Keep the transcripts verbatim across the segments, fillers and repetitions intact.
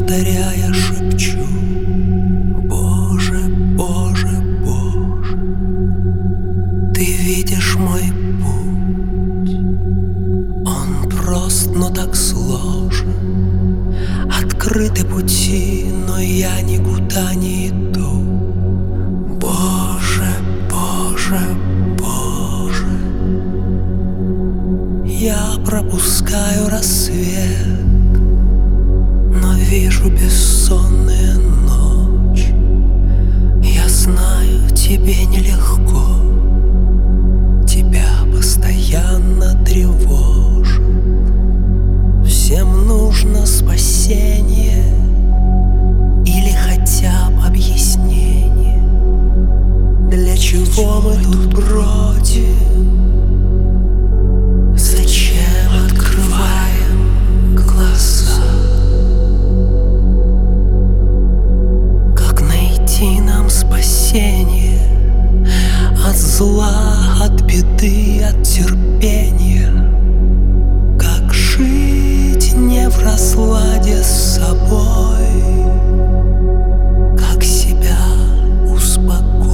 повторяя, шепчу: Боже, Боже, Боже, Ты видишь мой путь. Он прост, но так сложен. Открыты пути, но я никуда не иду. Боже, Боже, Боже, я пропускаю рассвет, но вижу бессонную ночь. Я знаю, тебе нелегко, тебя постоянно тревожит. Всем нужно спасение или хотя бы объяснение, для чего мы тут бродим. Зачем открываем глаза? Как найти нам спасение от зла, от беды, от терпения? Как жить не в разладе с собой? Как себя успокоить?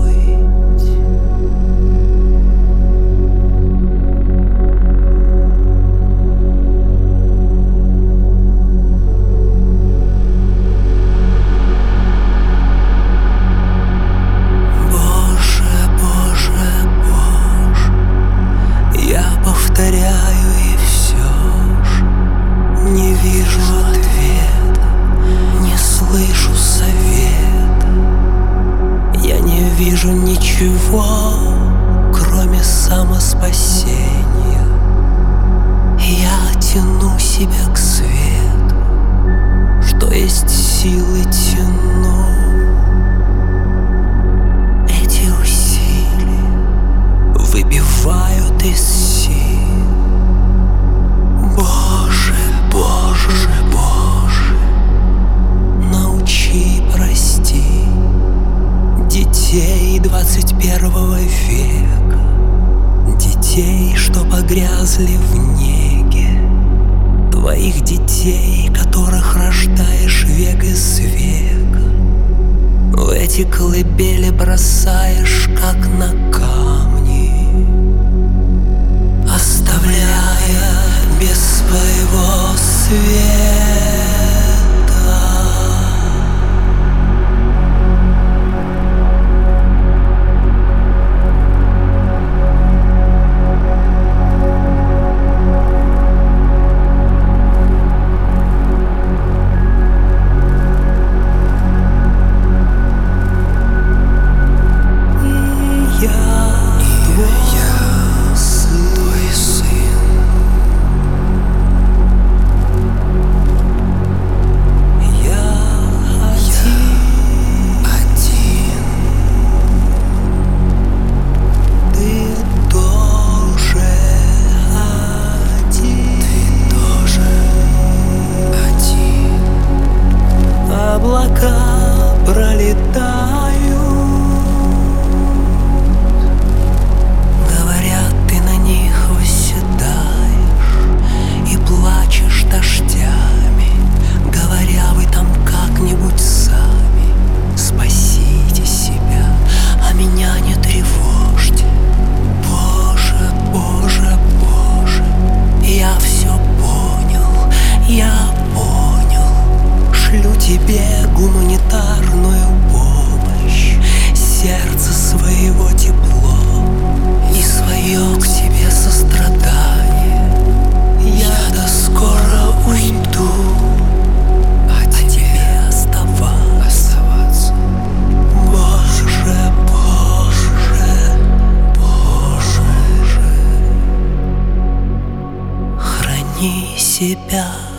Повторяю, и все ж не вижу ответа, не слышу совета. Я не вижу ничего, кроме самоспасения. Я тяну себя к свету, что есть силы тяну. Эти усилия выбивают из сил. Боже, Боже, Боже, научи прости детей двадцать первого века, детей, что погрязли в неге, твоих детей, которых рождаешь век из века, в эти колыбели бросаешь, как на камни, оставляя без своего света. И я твой сын, твой сын. Облака пролетают, говорят, ты на них восседаешь и плачешь дождями, говоря, вы там как-нибудь сами спасите себя, а меня не тревожьте. Боже, Боже, Боже, я все понял, я понял. Шлю тебе гуманитарную помощь, сердце своего тепло и свое к тебе сострадание. Я-то скоро уйду, а тебе оставаться. Боже, Боже, Боже, храни себя.